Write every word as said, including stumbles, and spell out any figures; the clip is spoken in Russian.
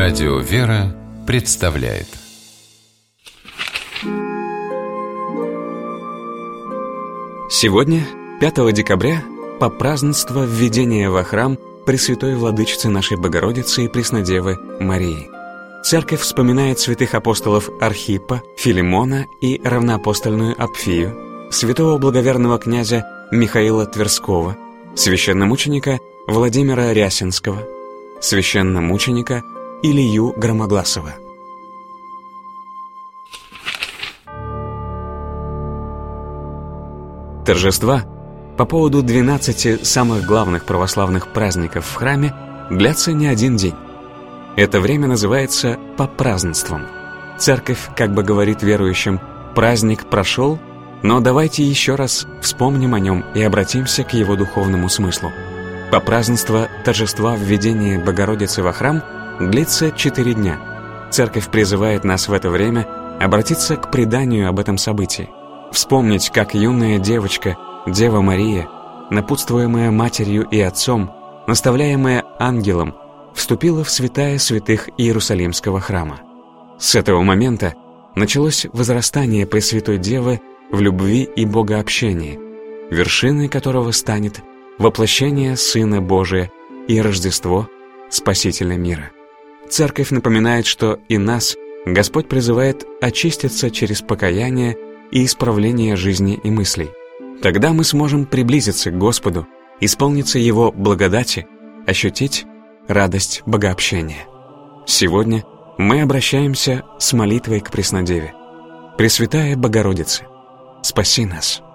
Радио «Вера» представляет. Сегодня, пятого декабря, попразднество введения во храм Пресвятой Владычицы нашей Богородицы и Преснодевы Марии. Церковь вспоминает святых апостолов Архиппа, Филимона и равноапостольную Апфию, святого благоверного князя Михаила Тверского, священномученика Владимира Рясинского, священномученика Илью Громогласова. Торжества по поводу двенадцати самых главных православных праздников в храме длятся не один день. Это время называется попразднеством. Церковь как бы говорит верующим: праздник прошел, но давайте еще раз вспомним о нем и обратимся к его духовному смыслу. Попразднество торжества введения Богородицы во храм длится четыре дня. Церковь призывает нас в это время обратиться к преданию об этом событии, вспомнить, как юная девочка, Дева Мария, напутствуемая матерью и отцом, наставляемая ангелом, вступила в святая святых Иерусалимского храма. С этого момента началось возрастание Пресвятой Девы в любви и богообщении, вершиной которого станет воплощение Сына Божия и Рождество Спасителя мира. Церковь напоминает, что и нас Господь призывает очиститься через покаяние и исправление жизни и мыслей. Тогда мы сможем приблизиться к Господу, исполниться Его благодати, ощутить радость богообщения. Сегодня мы обращаемся с молитвой к Преснодеве. Пресвятая Богородице, спаси нас!